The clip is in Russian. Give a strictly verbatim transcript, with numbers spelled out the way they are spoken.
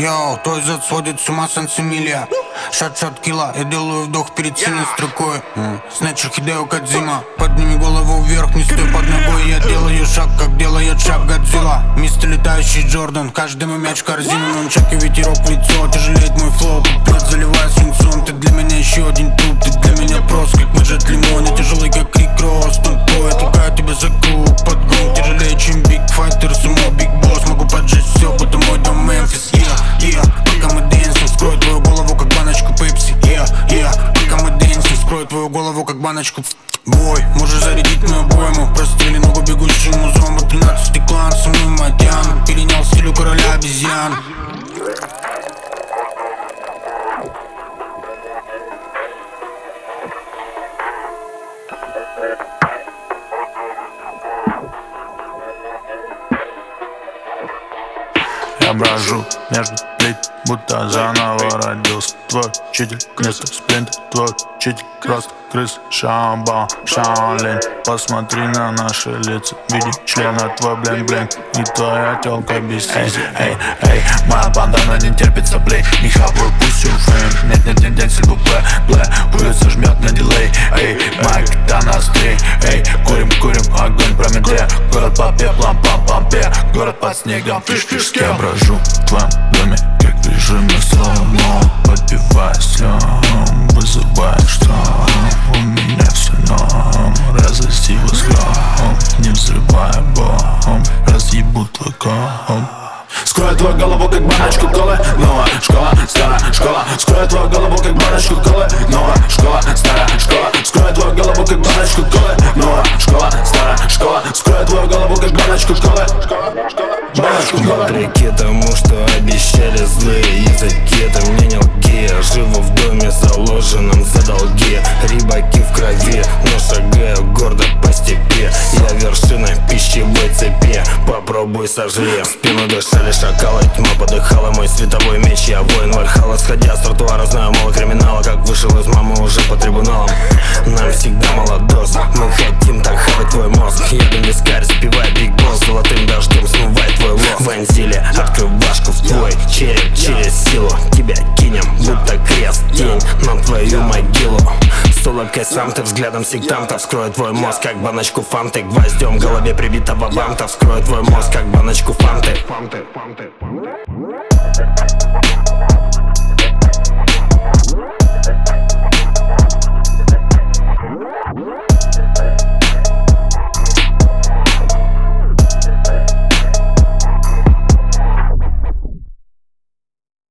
Йоу, твой зад сводит с ума сансимилия. Шат-шат килла, я делаю вдох перед сильной строкой. Снэчер Хидео Кодзима. Подними голову вверх, не стой под ногой. Я делаю шаг, как делает шаг Годзилла. Мистер летающий Джордан, каждый мой мяч в корзину. Нунчаки, ветерок в лицо, тяжелеет мой флоу. Куплет заливая свинцом, ты для меня еще один труп. Ты для меня прост, как выжать лимон. Я тяжелый, как Крик Росс, тупой. Я толкаю тебя за круг, подгон тяжелее, чем Биг Файтер, сумо, Биг Босс. Могу поджечь все, будто мой дом Мемфис. Yeah, yeah, пока мы дэнсим, скрой твою голову, как баночку Пепси. Yeah, yeah, пока мы дэнсим, скрой твою голову, как баночку. Бой, можешь зарядить мою обойму. Прострели ногу бегущему зомбу. Тринадцатый клан, со мной Матян. Перенял стиль у короля обезьян. Я брожу между плит, будто заново родился. Твой учитель, вместо сплинта. Твой учитель, рост крыс, шамбал, шаолинь. Посмотри на наши лица, види члена, твой блин-блин. И твоя тёлка без сизи. Эй, эй, моя бандана не терпит соплей. Не хапаю, пусть фейм. Нет, нет, нет, нет, сильбу плэ, плэ. Улица жмет на дилей. Эй, моя кита на острей. Эй, курим, курим, огонь промедле. Город по пеплам, пам-пампе. Город под снегом, фиш-фиш. Я брожу в твоем доме, как в режиме слоумо. Подпевая слём, вызывая шторм. У меня все норм, разоси возгром. Не взрывая бомб, разъебу твой комп. Скрою твою голову, как баночку колы. Новая школа, старая школа. Скрою твою голову, как баночку колы. Новая школа, старая школа. Скрою твою голову, как баночку колы. Новая школа, старая школа. Скрою твою голову, как баночку колы. Баночку колы. Вопреки тому, что обещали злые языки, это мне не лги. Я живу в доме, заложенном за долги. Рыбаки в крови, но шагаю гордо по степи. Я вершина пищевой цепи, попробуй сожри. В спину дышали шакалы, тьма подыхала, мой световой меч. Я воин Вальхалла, сходя с тротуара, знаю мало криминала. Как вышел из мамы уже по трибуналам. Нам всегда мало доз, мы хотим так хавать твой мозг. Едем вискарь, спевай Биг Босс, золотым дождем смывай твой лоб. Вонзили открывашку в твой череп, через силу тебя кинем, будто крест, тень на твою могилу. С улыбкой сам ты, взглядом сектанта. Вскрою твой мозг, как баночку фанты. Гвоздем голове прибитого банта. Вскрою твой мозг, как баночку фанты.